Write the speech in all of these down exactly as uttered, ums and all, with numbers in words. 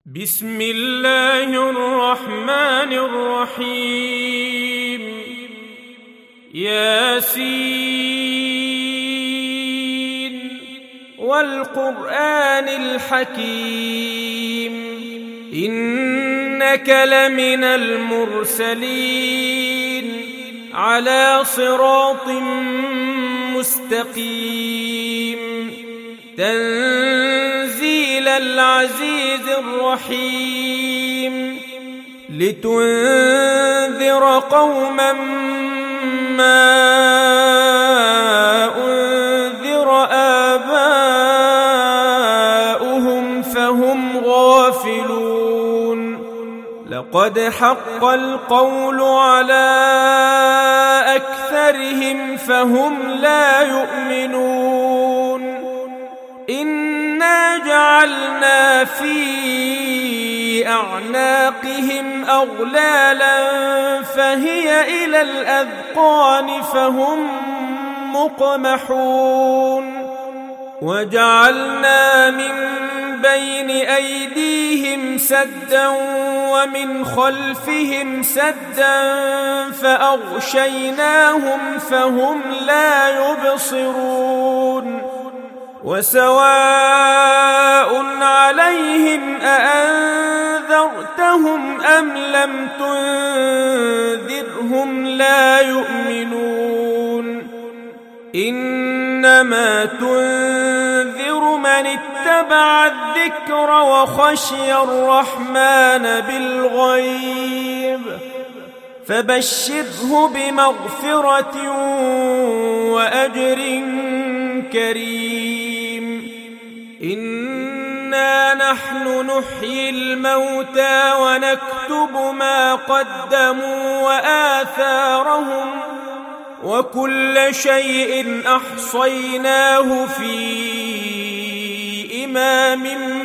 بسم الله الرحمن الرحيم. ياسين والقرآن الحكيم إنك لمن المرسلين على صراط مستقيم تنزيل العزيز الرحيم لتنذر قوما ما أنذر آباؤهم فهم غافلون لقد حق القول على أكثرهم فهم لا يؤمنون إنا جعلنا في أعناقهم أغلالا فهي إلى الأذقان فهم مقمحون وجعلنا من بين أيديهم سدا ومن خلفهم سدا فأغشيناهم فهم لا يبصرون وسواء عليهم أأنذرتهم أم لم تنذرهم لا يؤمنون إنما تنذر من اتبع الذكر وخشي الرحمن بالغيب فبشره بمغفرة وأجر كريم. إنا نحن نحيي الموتى ونكتب ما قدموا وآثارهم وكل شيء أحصيناه في إمام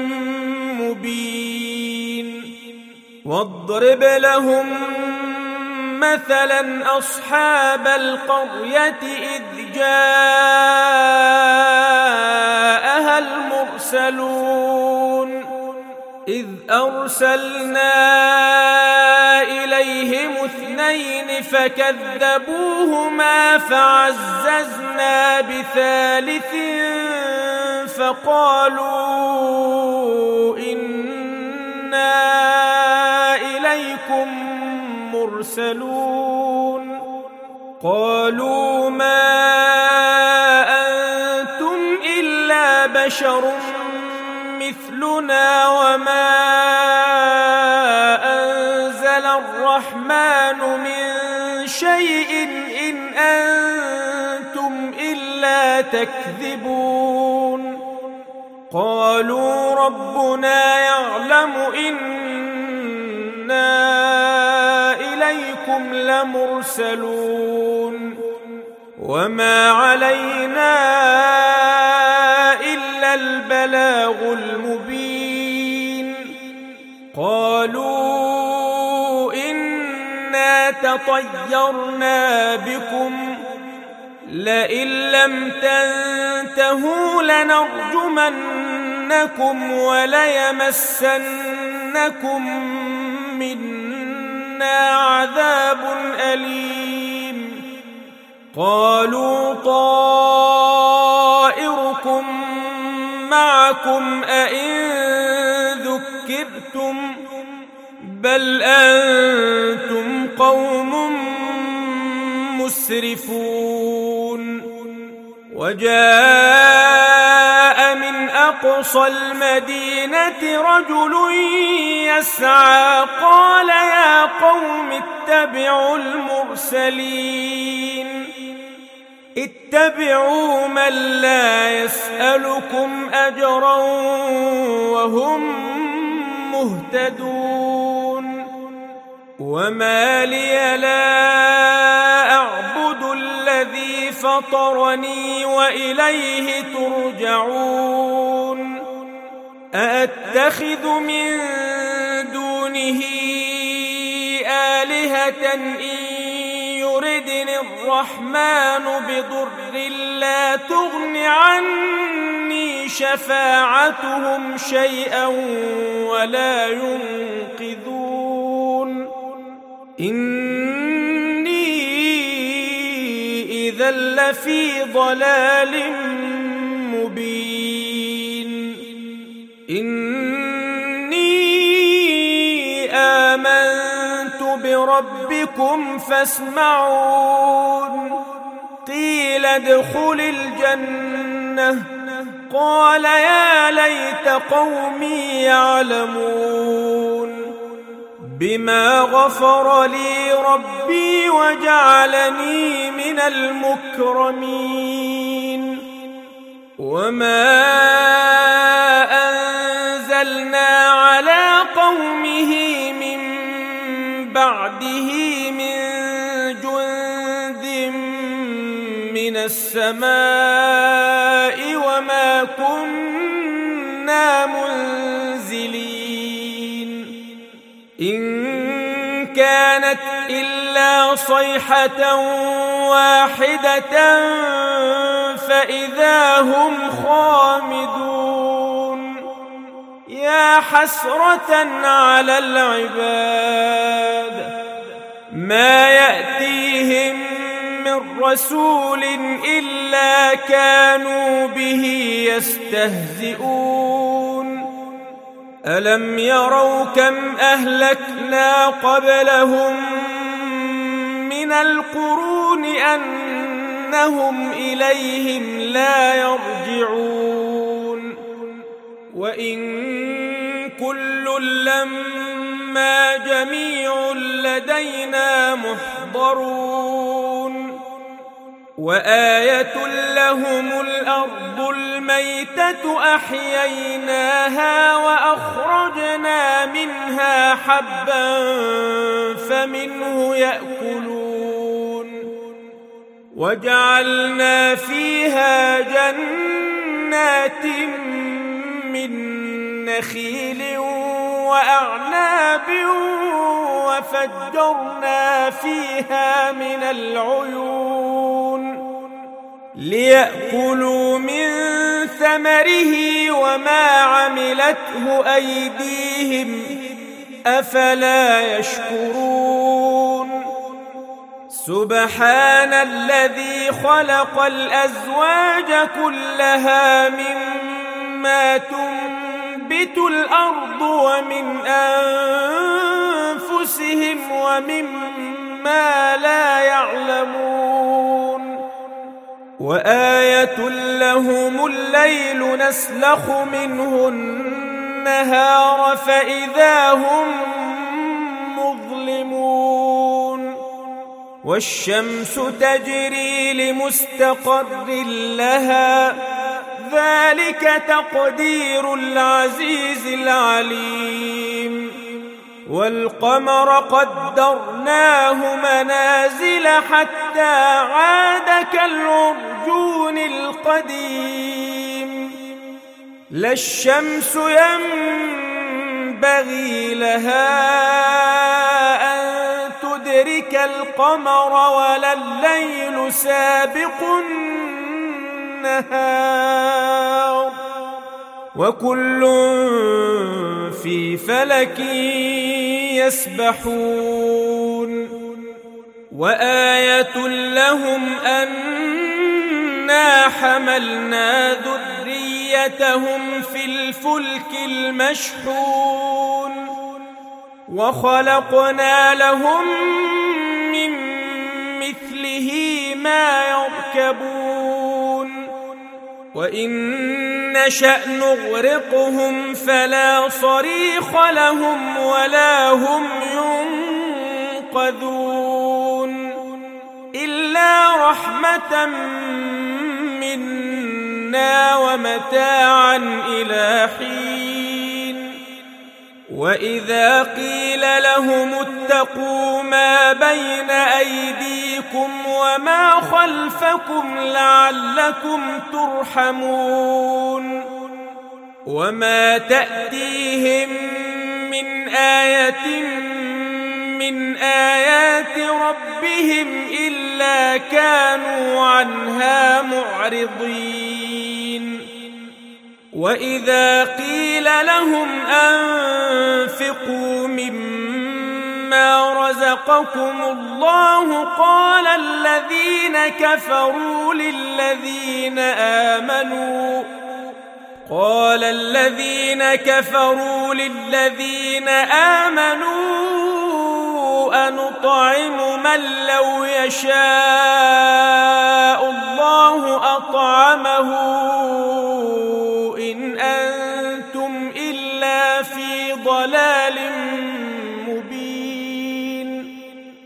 مبين واضرب لهم مثلا أصحاب القرية إذ جاءها المرسلون إذ أرسلنا إليهم اثنين فكذبوهما فعززنا بثالث فقالوا إنا إليكم مرسلون قالوا ما أنتم إلا بشر مثلنا وما أنزل الرحمن من شيء إن أنتم إلا تكذبون قالوا ربنا يعلم إنا إليكم لمرسلون وما علينا إلا البلاغ المبين قالوا إنا تطيرنا بكم لئن لم تنتهوا لنرجمنكم وليمسنكم منا عذاب أليم قالوا طائركم معكم أئن ذكرتم بل أنتم قوم مسرفون وجاء من أقصى المدينة رجل يسعى قال يا قوم اتبعوا المرسلين اتبعوا من لا يسألكم أجرا وهم مهتدون وما لي لا أعبد الذي فطرني وإليه ترجعون أأتخذ من دونه آلهة إن يردني الرحمن بضر لا تغن عني شفاعتهم شيئا ولا ينقذون إني إذا لفي ضلال مبين إني آمنت بربكم فاسمعون قيل ادخل الجنة قال يا ليت قومي يعلمون بما غفر لي ربي وجعلني من المكرمين وما أنزلنا على قومه من بعده من جند من السماء وما كنا منزلين إن كانت إلا صيحة واحدة فإذا هم خامدون يا حسرة على العباد ما يأتيهم من رسول إلا كانوا به يستهزئون ألم يروا كم أهلكنا قبلهم من القرون أنهم إليهم لا يرجعون وإن كل لما جميع لدينا محضرون وآية لهم الأرض الميتة أحييناها وأخرجنا منها حبا فمنه يأكلون وجعلنا فيها جنات من نخيل وأعناب وفجرنا فيها من العيون ليأكلوا من ثمره وما عملته أيديهم أفلا يشكرون سبحان الذي خلق الأزواج كلها مما تنبت الأرض ومن أنفسهم ومما لا يعلمون وآية لهم الليل نسلخ منه النهار فإذا هم مظلمون والشمس تجري لمستقر لها ذلك تقدير العزيز العليم والقمر قدرناه منازل حتى عاد كالعرجون القديم لا الشمس ينبغي لها أن تدرك القمر ولا الليل سابق النهار وكل في فلك يسبحون وآية لهم أنا حملنا ذريتهم في الفلك المشحون وخلقنا لهم من مثله ما يركبون وإن نشأ نغرقهم فلا صريخ لهم ولا هم ينقذون إلا رحمة منا ومتاعا إلى حين وإذا قيل لهم اتقوا ما بين أيديكم وما خلفكم لعلكم ترحمون وما تأتيهم من آية من آيات ربهم إلا كانوا عنها معرضين وإذا قيل لهم أنفقوا مما رزقكم الله قال الذين كفروا للذين آمنوا قال الذين كفروا للذين آمنوا أنطعم من لو يشاء الله أطعمه إن أنتم إلا في ضلال مبين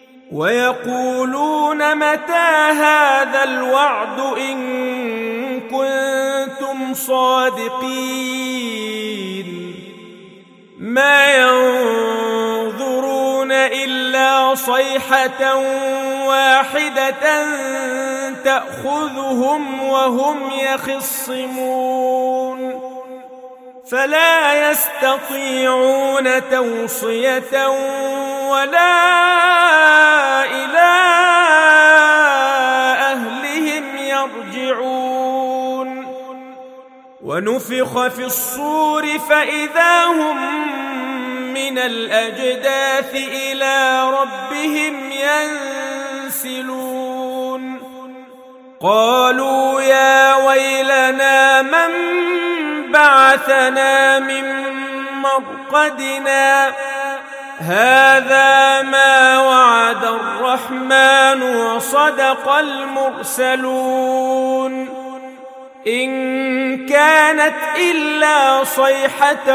ويقولون متى هذا الوعد إن كنتم صادقين ما ينظرون إلا صيحة واحدة تأخذهم وهم يخصمون فلا يستطيعون توصية ولا إلى أهلهم يرجعون ونفخ في الصور فإذا هم من الأجداث إلى ربهم ينسلون قالوا يا ويلنا من بعثنا من مرقدنا هذا ما وعد الرحمن وصدق المرسلون إن كانت إلا صيحة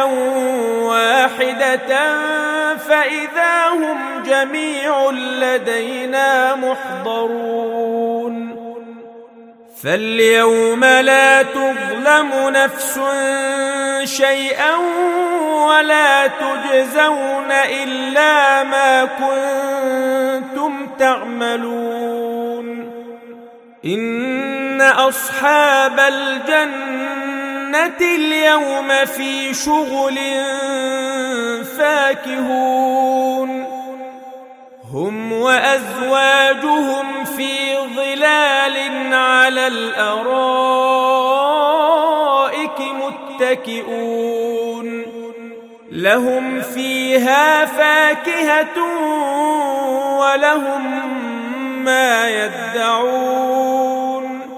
واحدة فإذا هم جميع لدينا محضرون فاليوم لا تظلم نفس شيئا ولا تجزون إلا ما كنتم تعملون إن أصحاب الجنة اليوم في شغل فاكهون هم وأزواجهم في ظلال على الأرائك متكئون لهم فيها فاكهة ولهم ما يدعون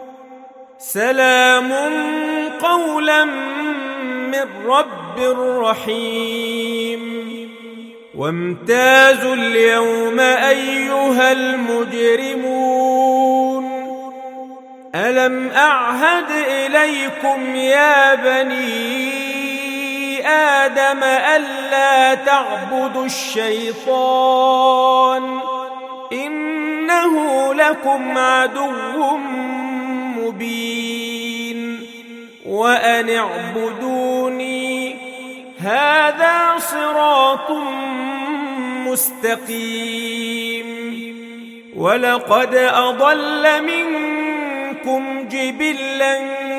سلام قولا من رب رحيم وامتازوا اليوم أيها المجرمون ألم أعهد إليكم يا بني آدم ألا تعبدوا الشيطان إنه لكم عدو مبين وأن اعبدوني هذا صراط مستقيم ولقد أضل منكم جبلا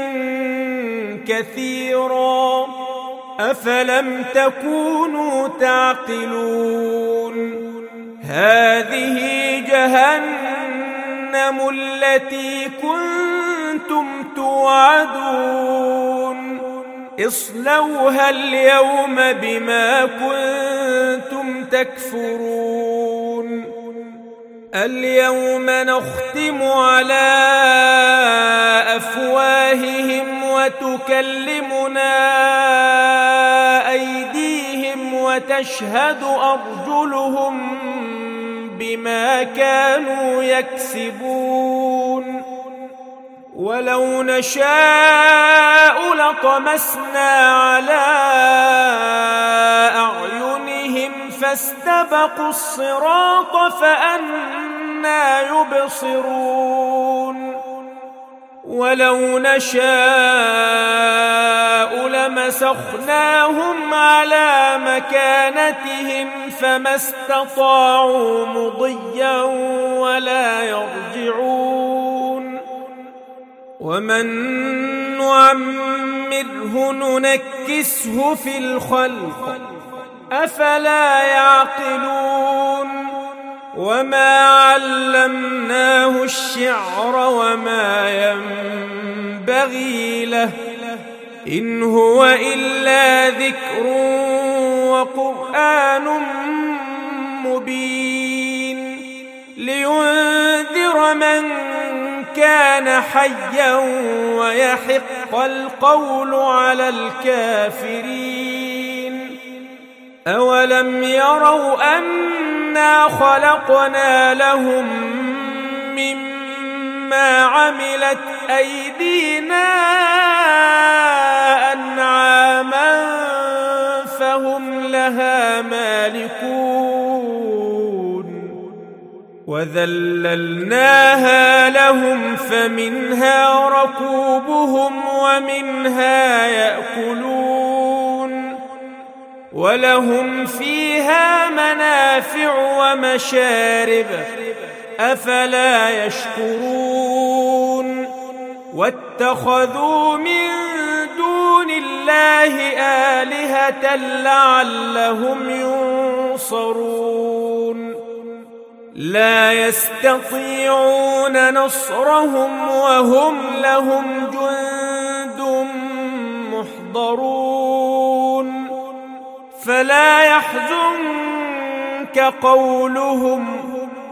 كثيرا أفلم تكونوا تعقلون هذه جهنم التي كنتم توعدون اصلوها اليوم بما كنتم تكفرون اليوم نختم على أفواههم وتكلمنا أيديهم وتشهد أرجلهم بما كانوا يكسبون ولو نشاء لطمسنا على أعينهم فاستبقوا الصراط فأنى يبصرون ولو نشاء لمسخناهم على مكانتهم فما استطاعوا مضيا ولا يرجعون ومن نعمره ننكسه في الخلق أفلا يعقلون وما علمناه الشعر وما ينبغي له إن هو إلا ذكر وقرآن مبين لينذر من كان حيا ويحق القول على الكافرين. أولم يروا أنا خلقنا لهم مما عملت أيدينا أنعاما فهم لها مالكون وذللناها لهم فمنها ركوبهم ومنها يأكلون ولهم فيها منافع ومشارب أفلا يشكرون واتخذوا من دون الله آلهة لعلهم ينصرون لا يستطيعون نصرهم وهم لهم جند محضرون فلا يحزنك قولهم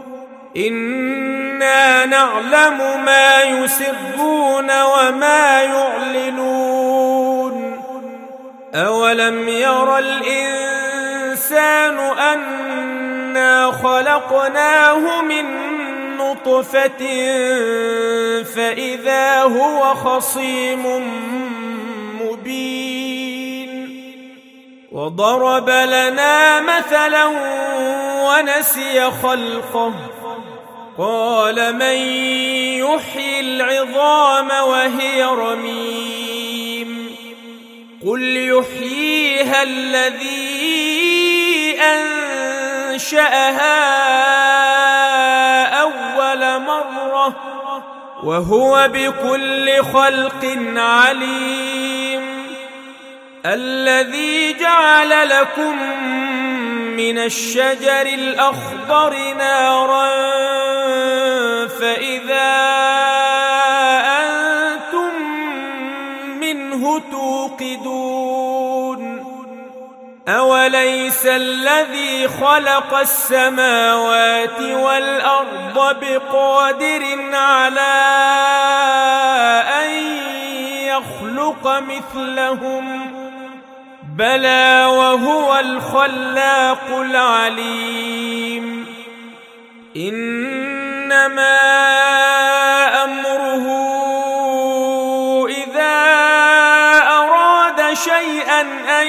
إنا نعلم ما يسرون وما يعلنون أولم ير الإنسان أنا خلقناه من نطفة فإذا هو خصيم مبين وضرب لنا مثلا ونسي خلقه قال من يحيي العظام وهي رميم قل يحييها الذي أنشأها أول مرة وهو بكل خلق عليم الذي جعل لكم من الشجر الأخضر نارا فإذا أنتم منه توقدون أوليس الذي خلق السماوات والأرض بقادر على أن يخلق مثلهم بلى وهو الخلاق العليم إنما أمره إذا أراد شيئا أن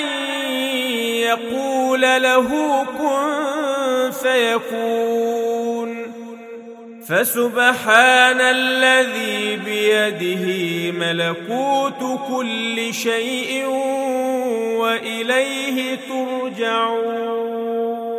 يقول له كن فيكون فسبحان الذي بيده ملكوت كل شيء وإليه ترجعون.